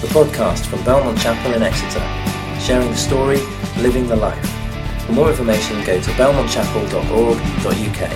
the podcast from Belmont Chapel in Exeter, sharing the story, living the life. For more information, go to belmontchapel.org.uk.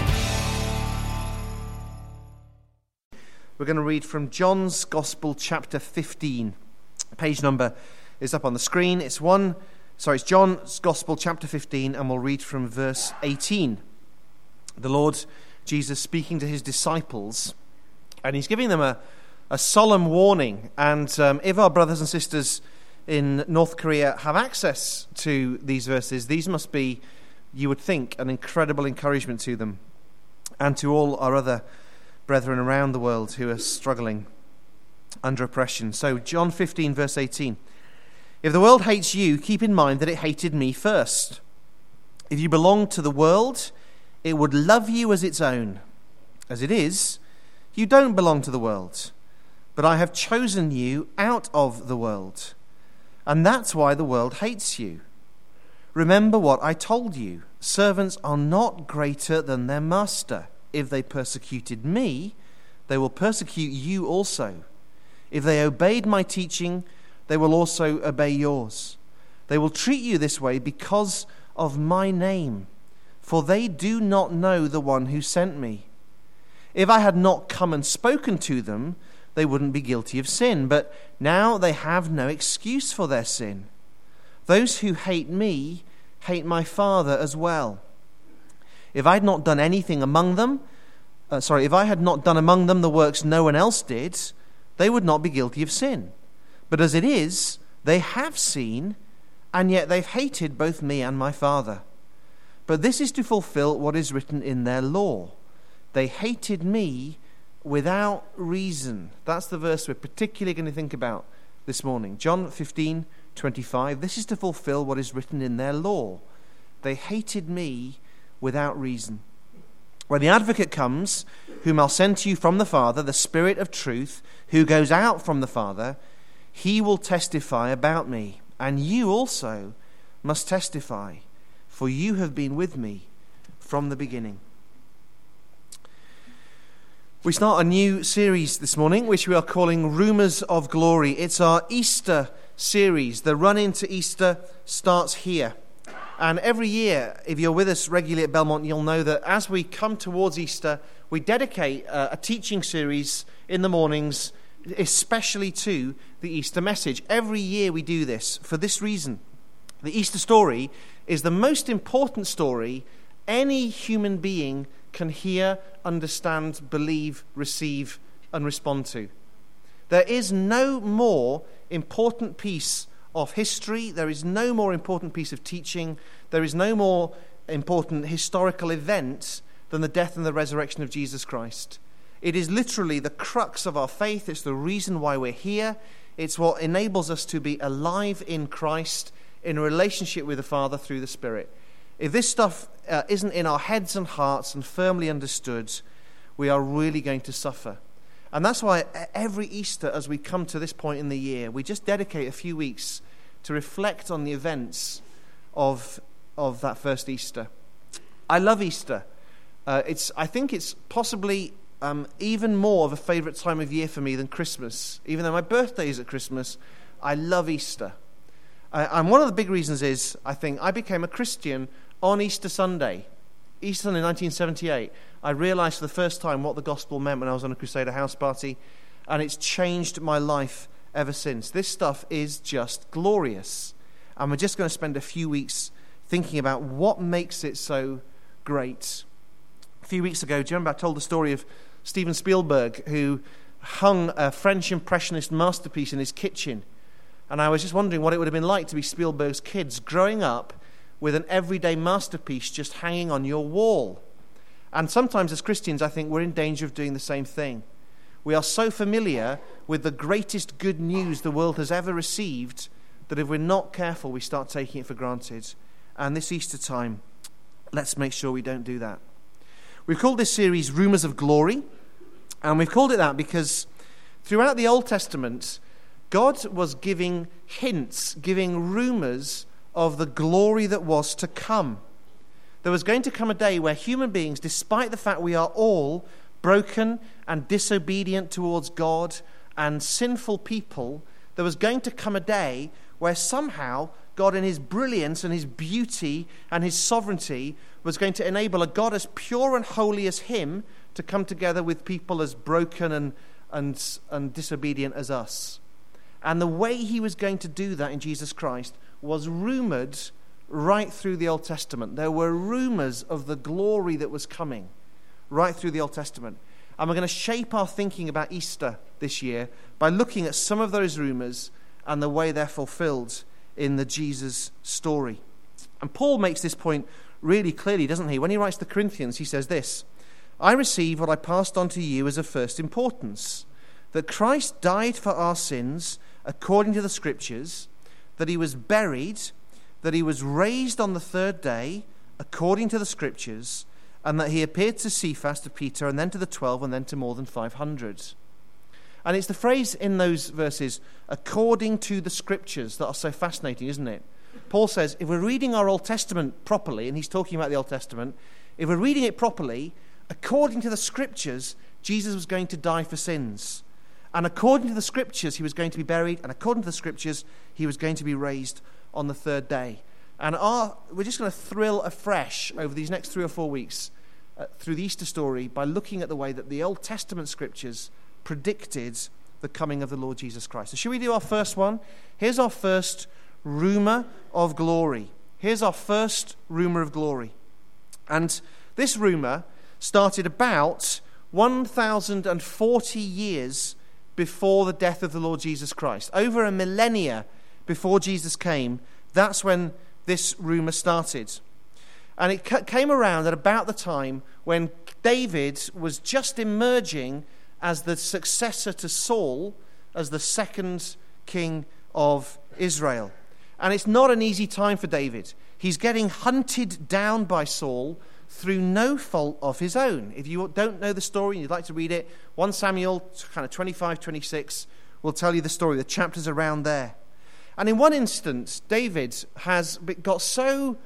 We're going to read from John's Gospel, chapter 15. Page number is up on the screen. It's John's Gospel, chapter 15, and we'll read from verse 18. The Lord Jesus speaking to his disciples, and he's giving them a solemn warning. And if our brothers and sisters in North Korea have access to these verses, these must be, you would think, an incredible encouragement to them and to all our other brethren around the world who are struggling under oppression. So John 15 verse 18. If the world hates you, keep in mind that it hated me first. If you belonged to the world, it would love you as its own. As it is, you don't belong to the world, but I have chosen you out of the world. And that's why the world hates you. Remember what I told you. Servants are not greater than their master. If they persecuted me, they will persecute you also. If they obeyed my teaching, they will also obey yours. They will treat you this way because of my name, for they do not know the one who sent me. If I had not come and spoken to them, they wouldn't be guilty of sin, but now they have no excuse for their sin. Those who hate me hate my Father as well. If I had not done among them the works no one else did, they would not be guilty of sin. But as it is, they have seen, and yet they've hated both me and my Father. But this is to fulfill what is written in their law. They hated me without reason. That's the verse we're particularly going to think about this morning. John 15:25. This is to fulfill what is written in their law. They hated me without reason. When the advocate comes, whom I'll send to you from the Father, the Spirit of truth, who goes out from the Father, he will testify about me. And you also must testify, for you have been with me from the beginning. We start a new series this morning, which we are calling Rumours of Glory. It's our Easter series. The run into Easter starts here. And every year, if you're with us regularly at Belmont, you'll know that as we come towards Easter, we dedicate a teaching series in the mornings, especially to the Easter message. Every year we do this for this reason. The Easter story is the most important story any human being can hear, understand, believe, receive, and respond to. There is no more important piece of history, there is no more important piece of teaching, there is no more important historical event than the death and the resurrection of Jesus Christ. It is literally the crux of our faith. It's the reason why we're here. It's what enables us to be alive in Christ, in a relationship with the Father through the Spirit. If this stuff isn't in our heads and hearts and firmly understood, we are really going to suffer. And that's why every Easter, as we come to this point in the year, we just dedicate a few weeks to reflect on the events of that first Easter. I love Easter. I think it's possibly even more of a favourite time of year for me than Christmas. Even though my birthday is at Christmas, I love Easter. And one of the big reasons is, I think, I became a Christian on Easter Sunday. Easter Sunday 1978. I realised for the first time what the gospel meant when I was on a Crusader house party, and it's changed my life ever since. This stuff is just glorious. And we're just going to spend a few weeks thinking about what makes it so great. A few weeks ago, do you remember I told the story of Steven Spielberg, who hung a French Impressionist masterpiece in his kitchen? And I was just wondering what it would have been like to be Spielberg's kids growing up with an everyday masterpiece just hanging on your wall. And sometimes as Christians, I think we're in danger of doing the same thing. We are so familiar with the greatest good news the world has ever received that if we're not careful, we start taking it for granted. And this Easter time, let's make sure we don't do that. We've called this series Rumours of Glory, and we've called it that because throughout the Old Testament, God was giving hints, giving rumours of the glory that was to come. There was going to come a day where human beings, despite the fact we are all broken and disobedient towards God and sinful people, there was going to come a day where somehow God, in his brilliance and his beauty and his sovereignty, was going to enable a God as pure and holy as him to come together with people as broken and disobedient as us. And the way he was going to do that in Jesus Christ was rumored right through the Old Testament. There were rumors of the glory that was coming right through the Old Testament. And we're going to shape our thinking about Easter this year by looking at some of those rumors and the way they're fulfilled in the Jesus story. And Paul makes this point really clearly, doesn't he? When he writes to the Corinthians, he says this: I received what I passed on to you as of first importance, that Christ died for our sins according to the Scriptures, that he was buried, that he was raised on the third day according to the Scriptures, and that he appeared to Cephas, to Peter, and then to the 12, and then to more than 500. And it's the phrase in those verses, according to the Scriptures, that are so fascinating, isn't it? Paul says, if we're reading our Old Testament properly, and he's talking about the Old Testament, if we're reading it properly, according to the Scriptures, Jesus was going to die for sins. And according to the Scriptures, he was going to be buried, and according to the Scriptures, he was going to be raised on the third day. And we're just going to thrill afresh over these next 3 or 4 weeks through the Easter story by looking at the way that the Old Testament Scriptures predicted the coming of the Lord Jesus Christ. So should we do our first one? Here's our first rumour of glory. Here's our first rumour of glory. And this rumour started about 1,040 years before the death of the Lord Jesus Christ. Over a millennia before Jesus came, that's when this rumour started. And it came around at about the time when David was just emerging as the successor to Saul, as the second king of Israel. And it's not an easy time for David. He's getting hunted down by Saul through no fault of his own. If you don't know the story and you'd like to read it, 1 Samuel kind of 25, 26 will tell you the story, the chapters around there. And in one instance, David has got so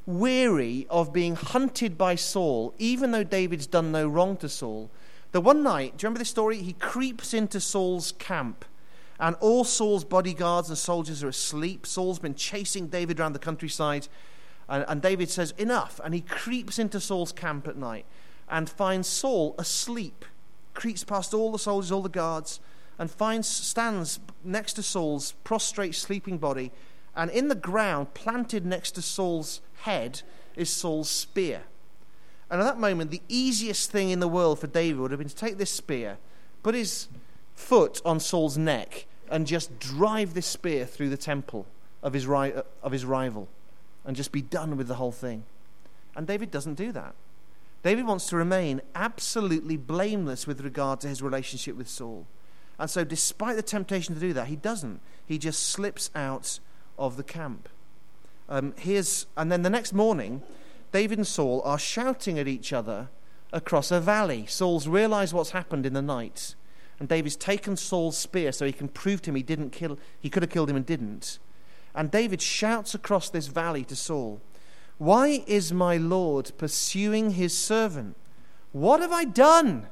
weary of being hunted by Saul, even though David's done no wrong to Saul, that one night, do you remember this story? He creeps into Saul's camp, and all Saul's bodyguards and soldiers are asleep. Saul's been chasing David around the countryside, and David says, enough. And he creeps into Saul's camp at night and finds Saul asleep, creeps past all the soldiers, all the guards, and stands next to Saul's prostrate sleeping body, and in the ground, planted next to Saul's head, is Saul's spear. And at that moment, the easiest thing in the world for David would have been to take this spear, put his foot on Saul's neck, and just drive this spear through the temple of his rival, and just be done with the whole thing. And David doesn't do that. David wants to remain absolutely blameless with regard to his relationship with Saul. And so despite the temptation to do that, he doesn't. He just slips out of the camp. And then the next morning, David and Saul are shouting at each other across a valley. Saul's realized what's happened in the night, and David's taken Saul's spear so he can prove to him he could have killed him and didn't. And David shouts across this valley to Saul, "Why is my Lord pursuing his servant? What have I done?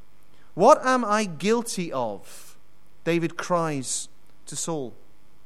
What am I guilty of?" David cries to Saul.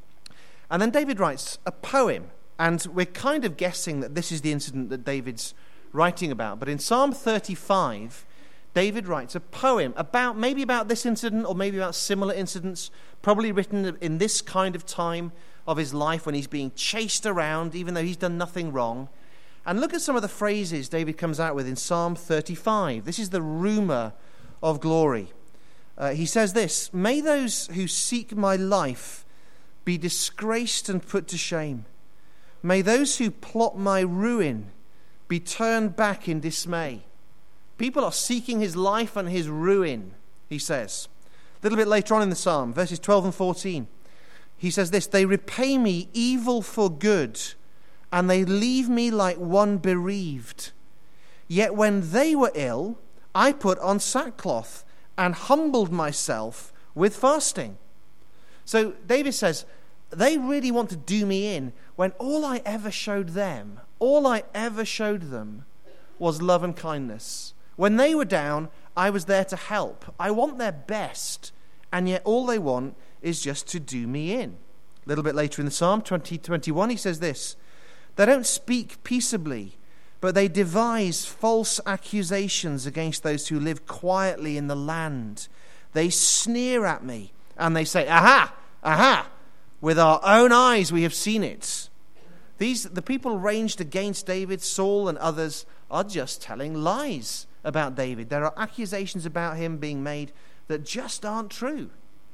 And then David writes a poem, and we're kind of guessing that this is the incident that David's writing about. But in Psalm 35, David writes a poem maybe about this incident or maybe about similar incidents, probably written in this kind of time of his life when he's being chased around, even though he's done nothing wrong. And look at some of the phrases David comes out with in Psalm 35. This is the rumour of glory. He says this: "May those who seek my life be disgraced and put to shame. May those who plot my ruin be turned back in dismay." People are seeking his life and his ruin, he says. A little bit later on in the psalm, verses 12 and 14, he says this: "They repay me evil for good, and they leave me like one bereaved. Yet when they were ill, I put on sackcloth and humbled myself with fasting." So David says, they really want to do me in when all I ever showed them, all I ever showed them was love and kindness. When they were down, I was there to help. I want their best, and yet all they want is just to do me in. A little bit later in the Psalm, 20:21, he says this, "They don't speak peaceably, but they devise false accusations against those who live quietly in the land. They sneer at me, and they say, 'Aha, aha, with our own eyes we have seen it.'" The people ranged against David, Saul and others, are just telling lies about David. There are accusations about him being made that just aren't true.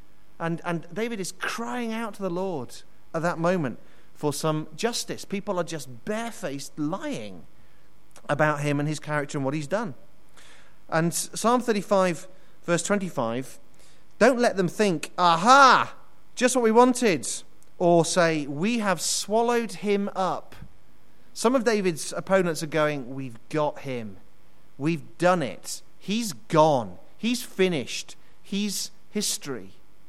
And David is crying out to the Lord at that moment for some justice. People are just barefaced lying about him and his character and what he's done. And Psalm 35, verse 25, don't let them think, "Aha, just what we wanted," or say, "We have swallowed him up." Some of David's opponents are going, "We've got him. We've done it. He's gone. He's finished. He's history."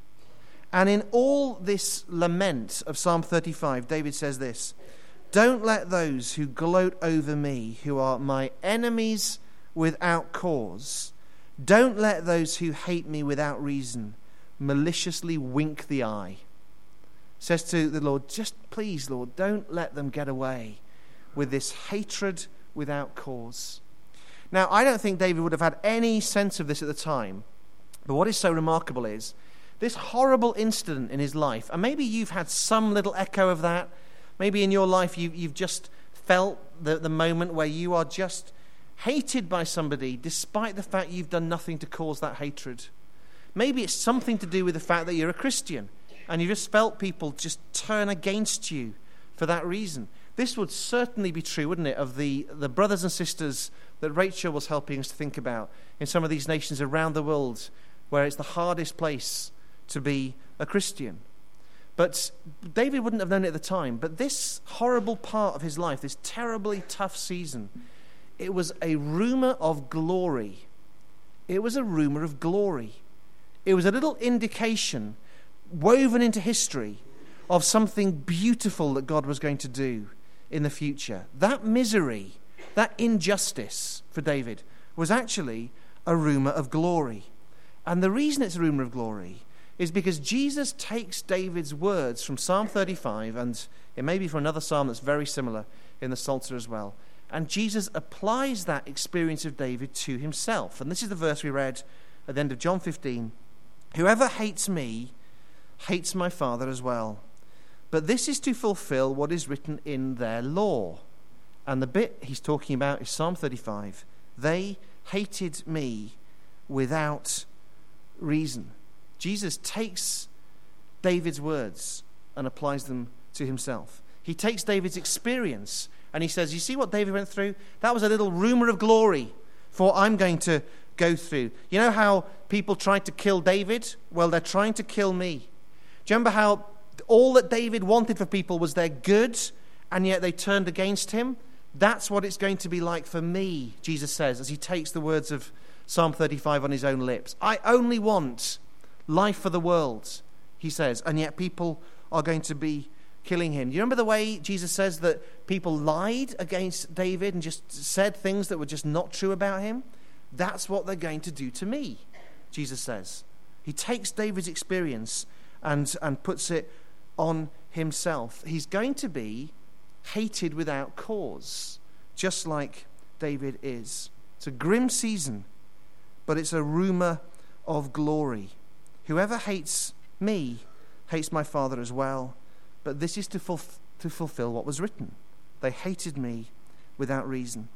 And in all this lament of Psalm 35, David says this, "Don't let those who gloat over me, who are my enemies without cause, don't let those who hate me without reason maliciously wink the eye." Says to the Lord, just please, Lord, don't let them get away with this hatred without cause. Now, I don't think David would have had any sense of this at the time, but what is so remarkable is this horrible incident in his life, and maybe you've had some little echo of that. Maybe in your life you've just felt the moment where you are just hated by somebody despite the fact you've done nothing to cause that hatred. Maybe it's something to do with the fact that you're a Christian and you just felt people just turn against you for that reason. This would certainly be true, wouldn't it, of the brothers and sisters that Rachel was helping us to think about in some of these nations around the world where it's the hardest place to be a Christian. But David wouldn't have known it at the time. But this horrible part of his life, this terribly tough season, it was a rumor of glory. It was a rumor of glory. It was a little indication woven into history of something beautiful that God was going to do in the future. That misery, that injustice for David was actually a rumor of glory. And the reason it's a rumor of glory is because Jesus takes David's words from Psalm 35, and it may be from another psalm that's very similar in the Psalter as well, and Jesus applies that experience of David to himself. And this is the verse we read at the end of John 15. "Whoever hates me hates my Father as well. But this is to fulfill what is written in their law." And the bit he's talking about is Psalm 35. "They hated me without reason." Jesus takes David's words and applies them to himself. He takes David's experience and he says, you see what David went through? That was a little rumor of glory for what I'm going to go through. You know how people tried to kill David? Well, they're trying to kill me. Do you remember how all that David wanted for people was their good, and yet they turned against him? That's what it's going to be like for me, Jesus says, as he takes the words of Psalm 35 on his own lips. I only want life for the world, he says, and yet people are going to be killing him. You remember the way Jesus says that people lied against David and just said things that were just not true about him? That's what they're going to do to me, Jesus says. He takes David's experience and puts it on himself. He's going to be hated without cause, just like David is. It's a grim season, but it's a rumor of glory. Whoever hates me hates my Father as well. But this is to fulfill what was written. They hated me without reason.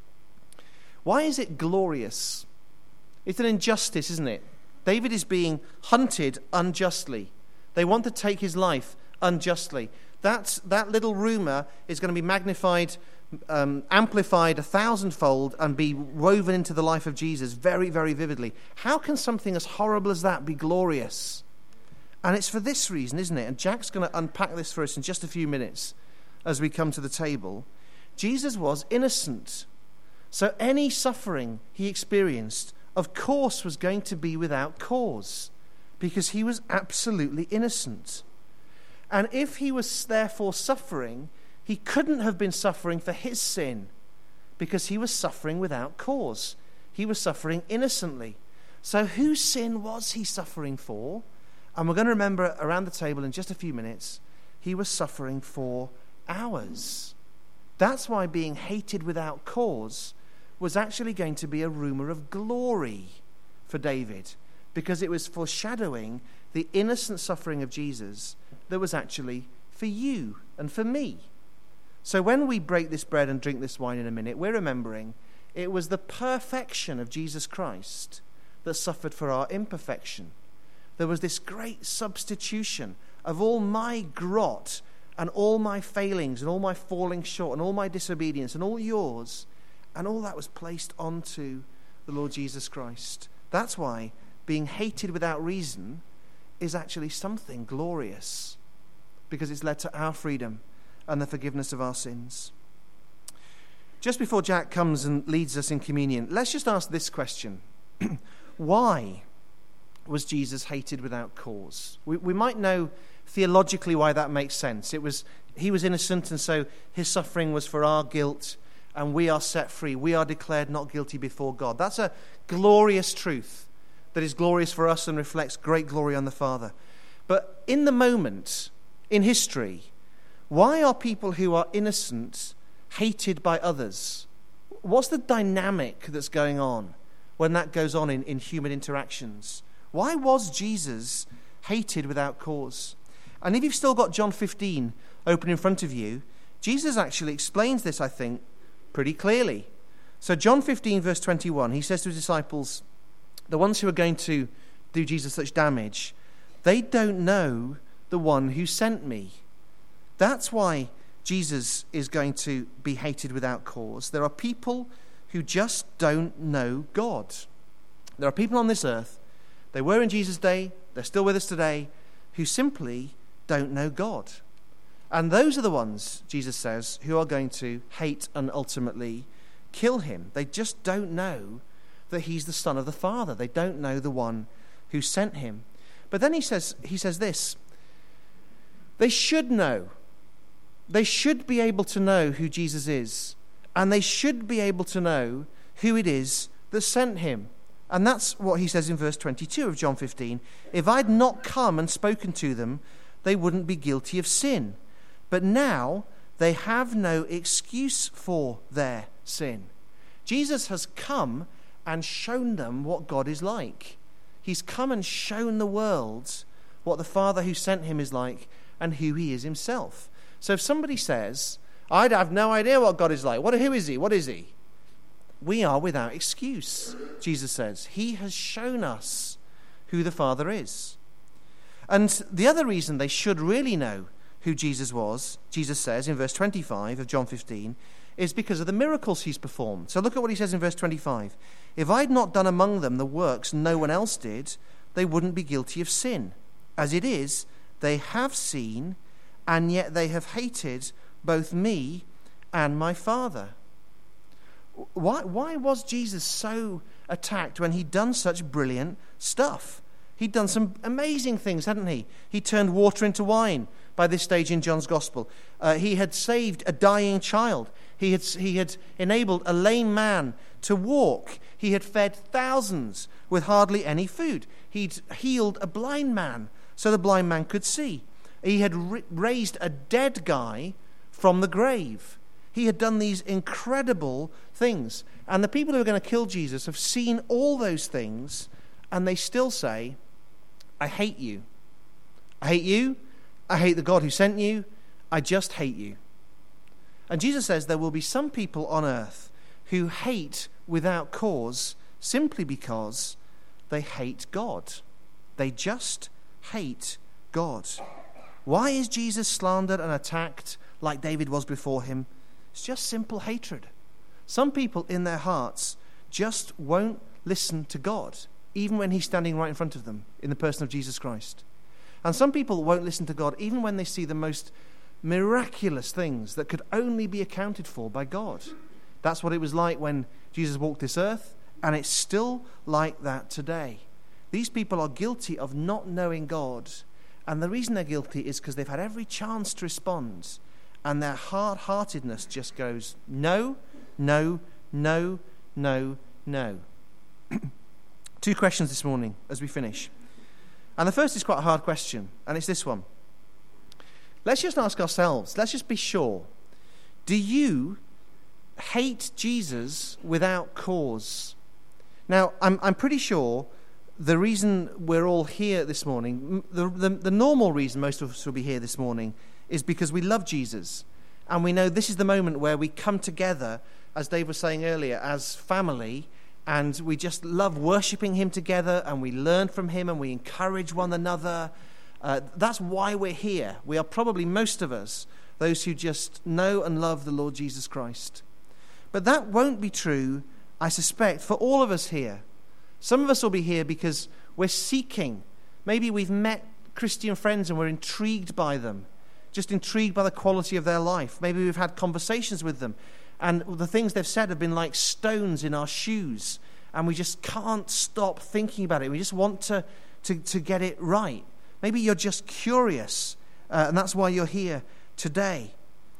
Why is it glorious? It's an injustice, isn't it? David is being hunted unjustly. They want to take his life unjustly. That little rumor is going to be magnified, amplified 1,000-fold, and be woven into the life of Jesus very, very vividly. How can something as horrible as that be glorious? And it's for this reason, isn't it? And Jack's going to unpack this for us in just a few minutes as we come to the table. Jesus was innocent. So any suffering he experienced, of course, was going to be without cause, because he was absolutely innocent. And if he was therefore suffering, he couldn't have been suffering for his sin, because he was suffering without cause. He was suffering innocently. So whose sin was he suffering for? And we're going to remember around the table in just a few minutes, he was suffering for hours. That's why being hated without cause was actually going to be a rumor of glory for David, because it was foreshadowing the innocent suffering of Jesus that was actually for you and for me. So when we break this bread and drink this wine in a minute, we're remembering it was the perfection of Jesus Christ that suffered for our imperfection. There was this great substitution of all my grot and all my failings and all my falling short and all my disobedience and all yours, and all that was placed onto the Lord Jesus Christ. That's why being hated without reason is actually something glorious, because it's led to our freedom and the forgiveness of our sins. Just before Jack comes and leads us in communion, let's just ask this question. Why was Jesus hated without cause? We might know theologically why that makes sense. He was innocent, and so his suffering was for our guilt, and we are set free. We are declared not guilty before God. That's a glorious truth that is glorious for us and reflects great glory on the Father. But in the moment, in history, why are people who are innocent hated by others? What's the dynamic that's going on when that goes on in human interactions? Why was Jesus hated without cause? And if you've still got John 15 open in front of you, Jesus actually explains this, I think, pretty clearly. So John 15, verse 21, he says to his disciples, the ones who are going to do Jesus such damage, they don't know the one who sent me. That's why Jesus is going to be hated without cause. There are people who just don't know God. There are people on this earth, they were in Jesus' day, they're still with us today, who simply don't know God. And those are the ones, Jesus says, who are going to hate and ultimately kill him. They just don't know that he's the Son of the Father. They don't know the one who sent him. But then he says this, they should know. They should be able to know who Jesus is, and they should be able to know who it is that sent him. And that's what he says in verse 22 of John 15. If I'd not come and spoken to them, they wouldn't be guilty of sin. But now they have no excuse for their sin. Jesus has come and shown them what God is like. He's come and shown the world what the Father who sent him is like and who he is himself. So if somebody says, I have no idea what God is like, who is he? What is he? We are without excuse, Jesus says. He has shown us who the Father is. And the other reason they should really know who Jesus was, Jesus says in verse 25 of John 15, is because of the miracles he's performed. So look at what he says in verse 25. If I'd not done among them the works no one else did, they wouldn't be guilty of sin. As it is, they have seen, and yet they have hated both me and my Father. Why was Jesus so attacked when he'd done such brilliant stuff? He'd done some amazing things, hadn't he? He turned water into wine by this stage in John's Gospel. He had saved a dying child. He had enabled a lame man to walk. He had fed thousands with hardly any food. He'd healed a blind man so the blind man could see. He had raised a dead guy from the grave. He had done these incredible things. And the people who are going to kill Jesus have seen all those things, and they still say, I hate you. I hate you. I hate the God who sent you. I just hate you. And Jesus says there will be some people on earth who hate without cause simply because they hate God. They just hate God. Why is Jesus slandered and attacked like David was before him? It's just simple hatred. Some people in their hearts just won't listen to God, even when he's standing right in front of them in the person of Jesus Christ. And some people won't listen to God even when they see the most miraculous things that could only be accounted for by God. That's what it was like when Jesus walked this earth, and it's still like that today. These people are guilty of not knowing God, and the reason they're guilty is because they've had every chance to respond, and their hard-heartedness just goes, no, no, no, no, no. Two questions this morning as we finish. And the first is quite a hard question, and it's this one. Let's just ask ourselves, let's just be sure. Do you hate Jesus without cause? Now, I'm pretty sure the reason we're all here this morning, the normal reason most of us will be here this morning, is because we love Jesus. And we know this is the moment where we come together, as Dave was saying earlier, as family, and we just love worshipping him together, and we learn from him, and we encourage one another. That's why we're here. We are probably, most of us, those who just know and love the Lord Jesus Christ. But that won't be true, I suspect, for all of us here. Some of us will be here because we're seeking. Maybe we've met Christian friends and we're intrigued by them, just intrigued by the quality of their life. Maybe we've had conversations with them, and the things they've said have been like stones in our shoes, and we just can't stop thinking about it. We just want to get it right. Maybe you're just curious, and that's why you're here today.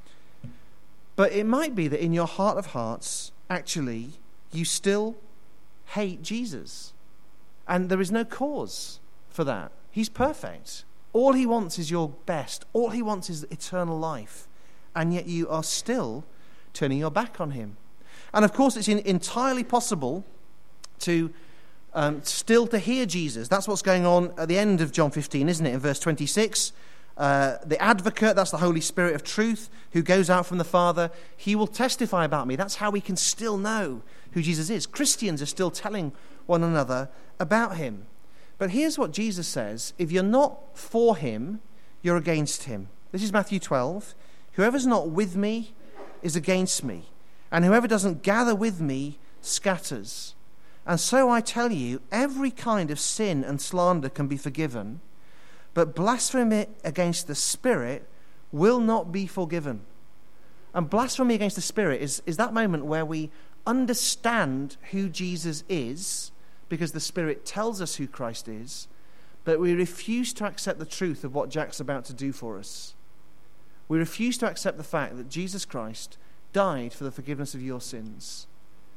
But it might be that in your heart of hearts, actually, you still hate Jesus. And there is no cause for that. He's perfect. All he wants is your best. All he wants is eternal life. And yet you are still turning your back on him. And of course, it's entirely possible to still to hear Jesus. That's what's going on at the end of John 15, isn't it? In verse 26, the advocate, that's the Holy Spirit of truth, who goes out from the Father, he will testify about me. That's how we can still know who Jesus is. Christians are still telling one another about him. But here's what Jesus says: if you're not for him, you're against him. This is Matthew 12. Whoever's not with me is against me, and whoever doesn't gather with me scatters. And so I tell you, every kind of sin and slander can be forgiven, but blasphemy against the Spirit will not be forgiven. And blasphemy against the Spirit is that moment where we understand who Jesus is, because the Spirit tells us who Christ is, but we refuse to accept the truth of what Jack's about to do for us. We refuse to accept the fact that Jesus Christ died for the forgiveness of your sins.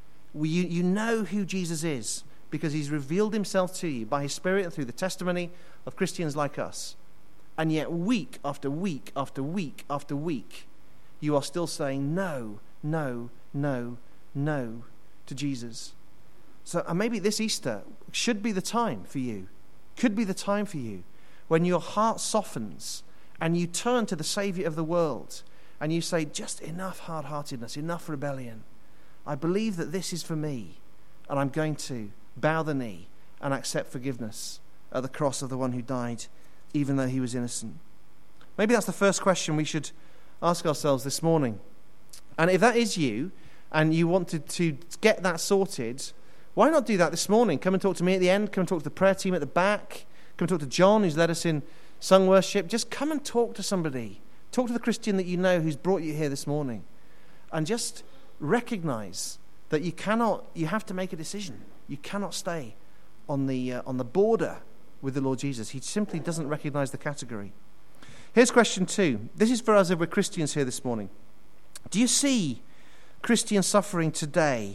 You know who Jesus is because he's revealed himself to you by his Spirit and through the testimony of Christians like us. And yet week after week after week after week, you are still saying no, no, no, no to Jesus. So maybe this Easter should be the time for you, could be the time for you, when your heart softens and you turn to the Saviour of the world and you say, just enough hard-heartedness, enough rebellion. I believe that this is for me, and I'm going to bow the knee and accept forgiveness at the cross of the one who died, even though he was innocent. Maybe that's the first question we should ask ourselves this morning. And if that is you, and you wanted to get that sorted, why not do that this morning? Come and talk to me at the end. Come and talk to the prayer team at the back. Come and talk to John, who's led us in sung worship. Just come and talk to somebody. Talk to the Christian that you know who's brought you here this morning. And just recognize that you have to make a decision. You cannot stay on the border with the Lord Jesus. He simply doesn't recognize the category. Here's question 2. This is for us if we're Christians here this morning. Do you see Christian suffering today,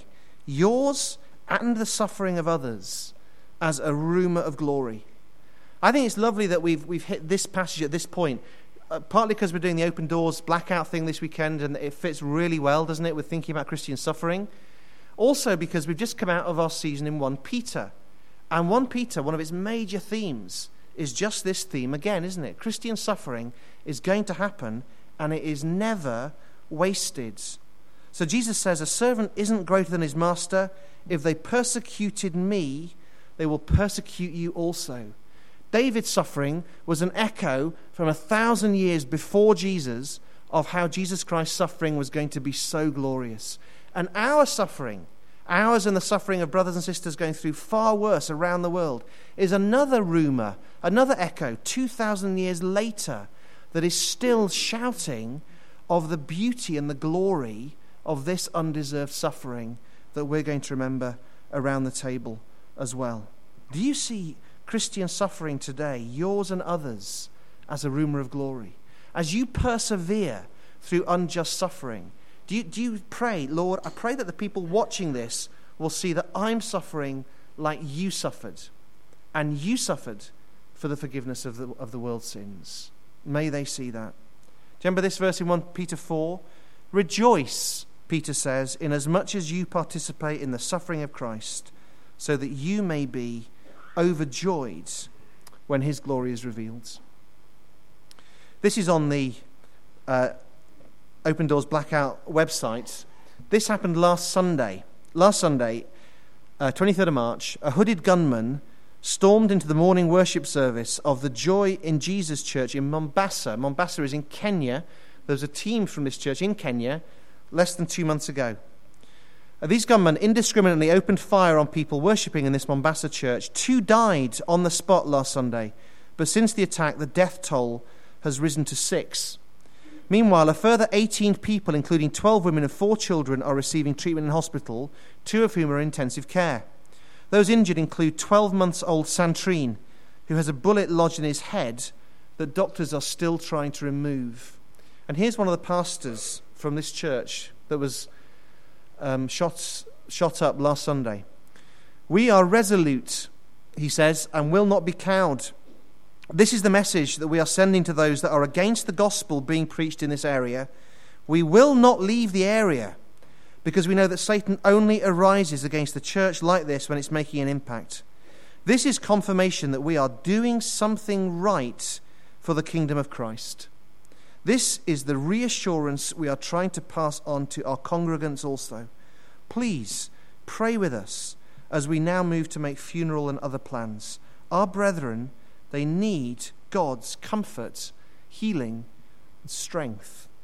yours and the suffering of others, as a rumour of glory? I think it's lovely that we've hit this passage at this point, partly because we're doing the Open Doors Blackout thing this weekend, and it fits really well, doesn't it, with thinking about Christian suffering. Also because we've just come out of our season in 1 Peter. And 1 Peter, one of its major themes, is just this theme again, isn't it? Christian suffering is going to happen, and it is never wasted. So Jesus says, a servant isn't greater than his master. If they persecuted me, they will persecute you also. David's suffering was an echo from 1,000 years before Jesus of how Jesus Christ's suffering was going to be so glorious. And our suffering, ours and the suffering of brothers and sisters going through far worse around the world, is another rumour, another echo 2,000 years later that is still shouting of the beauty and the glory of this undeserved suffering that we're going to remember around the table as well. Do you see Christian suffering today, yours and others, as a rumour of glory? As you persevere through unjust suffering, do you pray, Lord, I pray that the people watching this will see that I'm suffering like you suffered, and you suffered for the forgiveness of the world's sins. May they see that. Do you remember this verse in 1 Peter 4? Rejoice, Peter says, inasmuch as you participate in the suffering of Christ, so that you may be overjoyed when his glory is revealed. This is on the Open Doors Blackout website. This happened last Sunday. Last Sunday, 23rd of March, a hooded gunman stormed into the morning worship service of the Joy in Jesus Church in Mombasa. Mombasa is in Kenya. There was a team from this church in Kenya less than 2 months ago. These gunmen indiscriminately opened fire on people worshipping in this Mombasa church. 2 died on the spot last Sunday, but since the attack, the death toll has risen to 6. Meanwhile, a further 18 people, including 12 women and 4 children, are receiving treatment in hospital, 2 of whom are in intensive care. Those injured include 12-month-old Santrine, who has a bullet lodged in his head that doctors are still trying to remove. And here's one of the pastors from this church that was shot up last Sunday. We are resolute, he says, and will not be cowed. This is the message that we are sending to those that are against the gospel being preached in this area. We will not leave the area because we know that Satan only arises against the church like this when it's making an impact. This is confirmation that we are doing something right for the kingdom of Christ. This is the reassurance we are trying to pass on to our congregants also. Please pray with us as we now move to make funeral and other plans. Our brethren, they need God's comfort, healing, and strength.